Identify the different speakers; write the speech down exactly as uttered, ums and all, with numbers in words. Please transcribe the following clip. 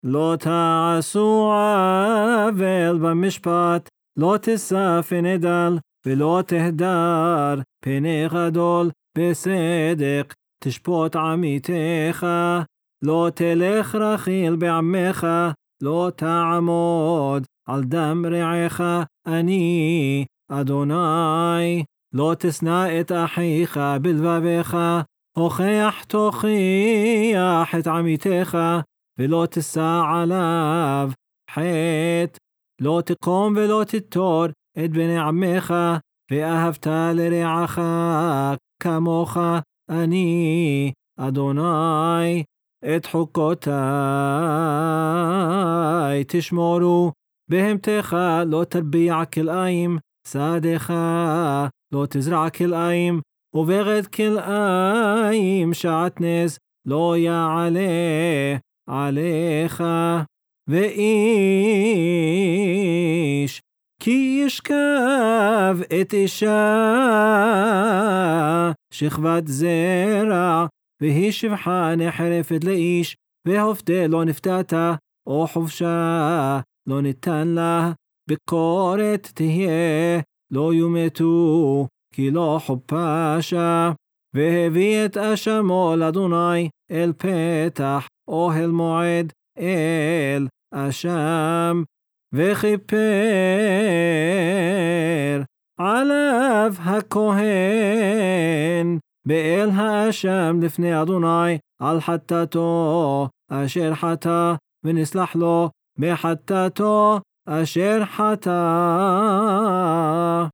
Speaker 1: לא תעשו עוול במשפט, לא תישא פני דל, ולא תהדר פני גדול, בסדק תשפוט עמיתך, לא תלך רכיל בעמך, לא תעמוד על דם רעך, אני אדוני. לא תשנא את אחיך בלבבך, הוכח תוכיח את עמיתך, ולא תישא עליו חטא. לא תקום ולא תתור את בני עמך, ואהבת לרעך כמוך, אני אדוני. את חוקותי תשמורו, בהמתך לא תרביע כלאיים, שדך לא תזרע כלאיים, ובגד כלאיים שעטנז לא יעלה עליך. ואיש כי ישכב את אישה שכבת זרע, והיא שפחה נחרפת לאיש, והופתה לא נפתתה, או חופשה לא ניתן לה, ביקורת תהיה לא יומתו, כי לא חופשה. והביא את אשמו לאדוני אל פתח אוהל מועד, אל אשם, וכיפר עליו הכהן באל האשם לפני אדוני על חטאתו אשר חטא, ונסלח לו בחטאתו אשר חטא.